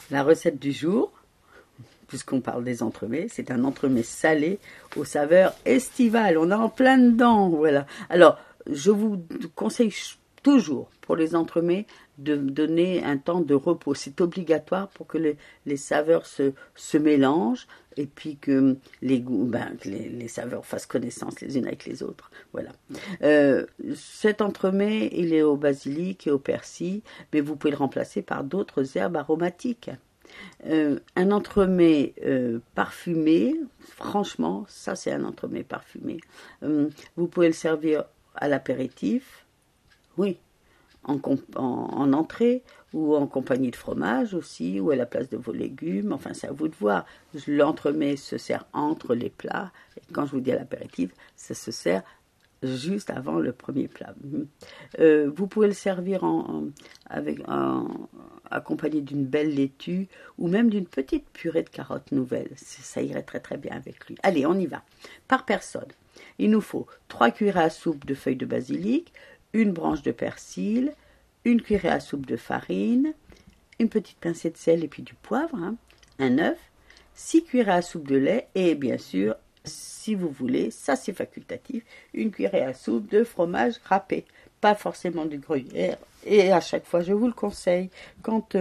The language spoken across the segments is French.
La recette du jour, puisqu'on parle des entremets, c'est un entremets salé aux saveurs estivales. On est en plein dedans, voilà. Alors, je vous conseille toujours, pour les entremets, de donner un temps de repos. C'est obligatoire pour que les saveurs se mélangent et puis que les goûts, que les saveurs fassent connaissance les unes avec les autres. Voilà. Cet entremets, il est au basilic et au persil, mais vous pouvez le remplacer par d'autres herbes aromatiques. Un entremets parfumé, franchement, ça c'est un entremets parfumé. Vous pouvez le servir à l'apéritif, oui, en entrée, ou en compagnie de fromage aussi, ou à la place de vos légumes, enfin c'est à vous de voir. L'entremets se sert entre les plats, et quand je vous dis à l'apéritif, ça se sert juste avant le premier plat. Vous pouvez le servir accompagné d'une belle laitue ou même d'une petite purée de carottes nouvelles. Ça irait très très bien avec lui. Allez, on y va. Par personne, il nous faut 3 cuillerées à soupe de feuilles de basilic, une branche de persil, une cuillerée à soupe de farine, une petite pincée de sel et puis du poivre, un œuf, 6 cuillerées à soupe de lait et bien sûr, si vous voulez, ça c'est facultatif, une cuillerée à soupe de fromage râpé, pas forcément du gruyère. Et à chaque fois, je vous le conseille, quand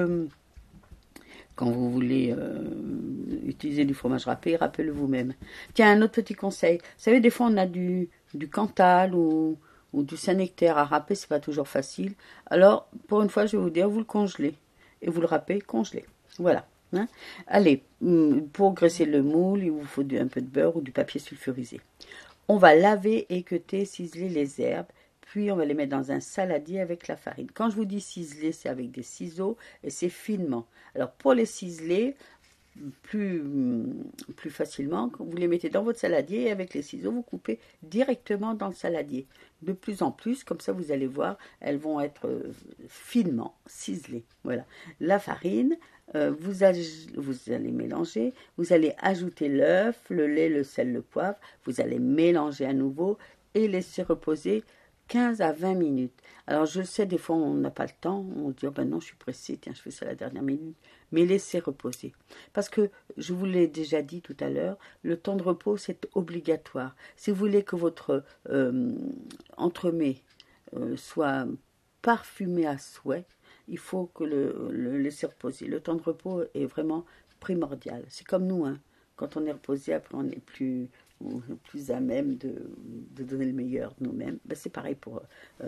vous voulez utiliser du fromage râpé, râpez-le vous-même. Tiens, un autre petit conseil. Vous savez, des fois, on a du Cantal ou du Saint-Nectaire à râper, c'est pas toujours facile. Alors, pour une fois, je vais vous dire, vous le congelez. Et vous le râpez congelé. Voilà. Allez, pour graisser le moule, il vous faut un peu de beurre ou du papier sulfurisé. On va laver, équeuter, ciseler les herbes, puis on va les mettre dans un saladier avec la farine. Quand je vous dis ciseler, c'est avec des ciseaux et c'est finement. Alors pour les ciseler plus facilement, vous les mettez dans votre saladier et avec les ciseaux, vous coupez directement dans le saladier. De plus en plus, comme ça vous allez voir, elles vont être finement ciselées. Voilà. La farine, vous allez mélanger, vous allez ajouter l'œuf, le lait, le sel, le poivre, vous allez mélanger à nouveau et laisser reposer 15 à 20 minutes. Alors je sais, des fois on n'a pas le temps, on dit oh ben non je suis pressée, tiens je fais ça à la dernière minute, mais laissez reposer. Parce que je vous l'ai déjà dit tout à l'heure, le temps de repos c'est obligatoire. Si vous voulez que votre entremets soit parfumé à souhait, il faut que le laisser reposer. Le temps de repos est vraiment primordial. C'est comme nous, quand on est reposé, après on est plus à même de donner le meilleur de nous-mêmes. C'est pareil pour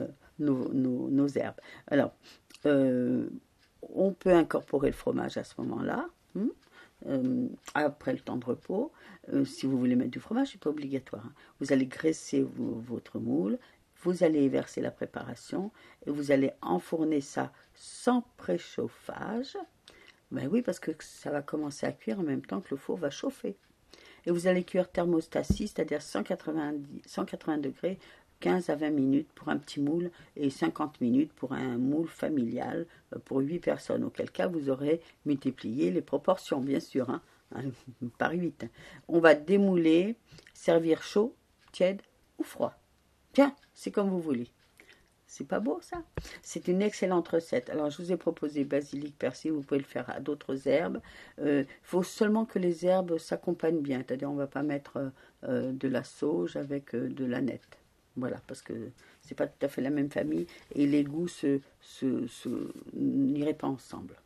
nos herbes. Alors, on peut incorporer le fromage à ce moment-là, après le temps de repos. Si vous voulez mettre du fromage, c'est pas obligatoire. Vous allez graisser votre moule, vous allez verser la préparation et vous allez enfourner ça sans préchauffage. Ben oui, parce que ça va commencer à cuire en même temps que le four va chauffer. Et vous allez cuire thermostat 6, c'est-à-dire 180 degrés, 15 à 20 minutes pour un petit moule et 50 minutes pour un moule familial pour 8 personnes. Auquel cas, vous aurez multiplié les proportions, bien sûr, par 8. On va démouler, servir chaud, tiède ou froid. Tiens, c'est comme vous voulez. C'est pas beau ça? C'est une excellente recette. Alors je vous ai proposé basilic, persil, vous pouvez le faire à d'autres herbes. Il faut seulement que les herbes s'accompagnent bien. C'est-à-dire on ne va pas mettre de la sauge avec de l'aneth. Voilà, parce que c'est pas tout à fait la même famille et les goûts n'iraient pas ensemble.